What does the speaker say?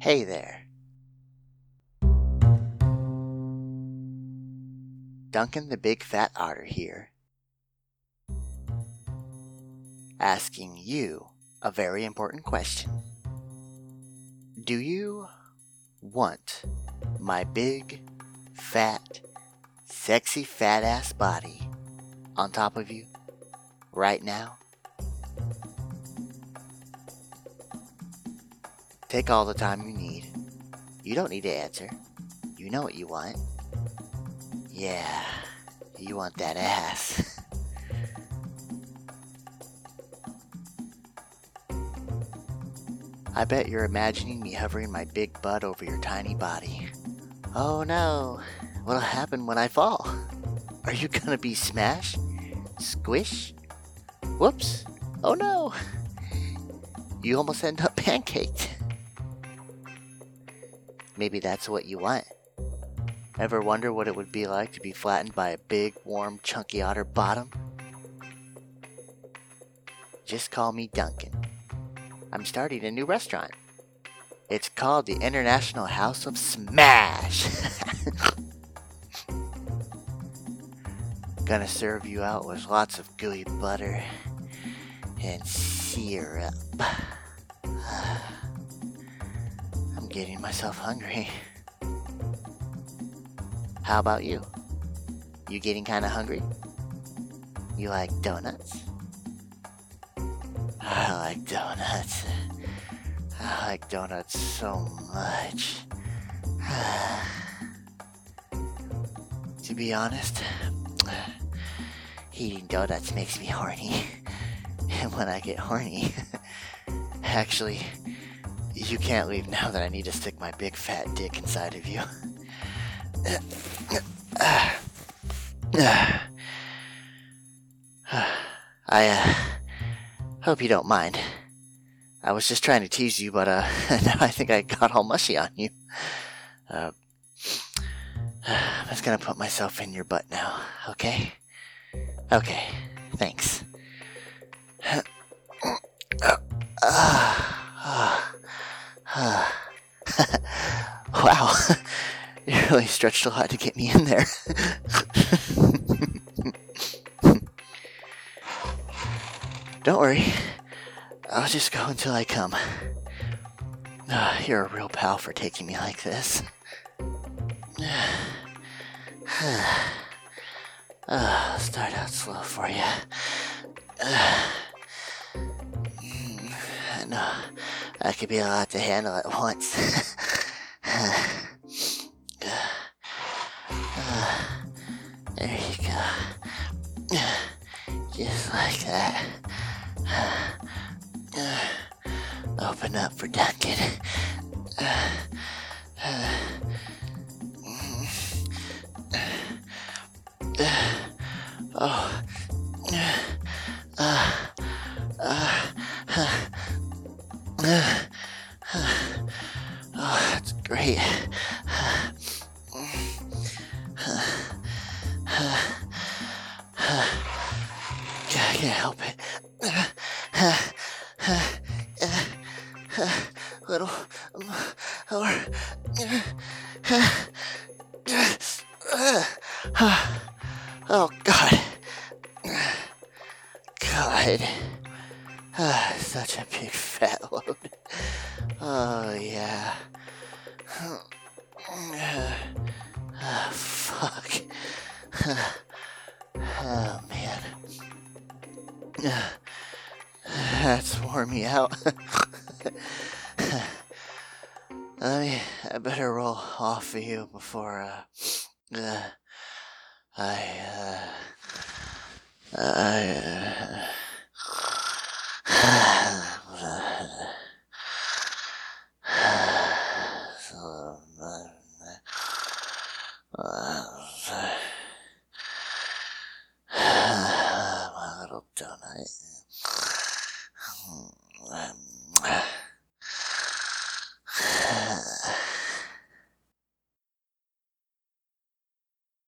Hey there, Duncan the Big Fat Otter here, asking you a very important question. Do you want my big, fat, sexy fat ass body on top of you right now? Take all the time you need. You don't need to answer. You know what you want. Yeah, you want that ass. I bet you're imagining me hovering my big butt over your tiny body. Oh no, what'll happen when I fall? Are you gonna be smashed? Squish? Whoops! Oh no! You almost end up pancaked. Maybe that's what you want. Ever wonder what it would be like to be flattened by a big, warm, chunky otter bottom? Just call me Duncan. I'm starting a new restaurant. It's called the International House of Smash. Gonna serve you out with lots of gooey butter and syrup. I'm getting myself hungry. How about you? You getting kinda hungry? You like donuts? I like donuts. I like donuts so much. To be honest, eating donuts makes me horny. And when I get horny, actually, you can't leave now that I need to stick my big fat dick inside of you. I hope you don't mind. I was just trying to tease you, but now I think I got all mushy on you. I'm just gonna put myself in your butt now, okay? Okay, thanks. Wow, you really stretched a lot to get me in there. Don't worry, I'll just go until I come. You're a real pal for taking me like this. Start out slow for you. I know that could be a lot to handle at once. There you go. Just like that. Open up for Duncan. Oh. Oh, that's great. I can't help it. Little more. Oh God. God. Such a big fat load. Oh yeah. Fuck. Oh man. That's wore me out. I better roll off of you before my little donut.